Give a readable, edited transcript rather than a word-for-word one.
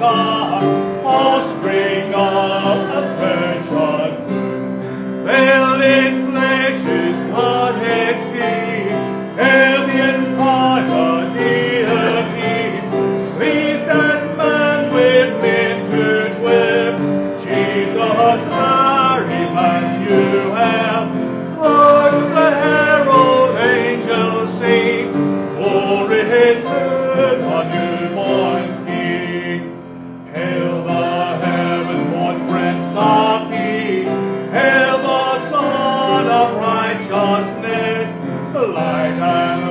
star, offspring of the virgin womb, veiled in flesh's Godhead seen, hailed the incarnate deity, pleased as man with men to dwell. Jesus, our Emmanuel, hark the herald angels sing, glory to the newborn King. Hail the heaven-born Prince of Peace, hail the Son of righteousness, light and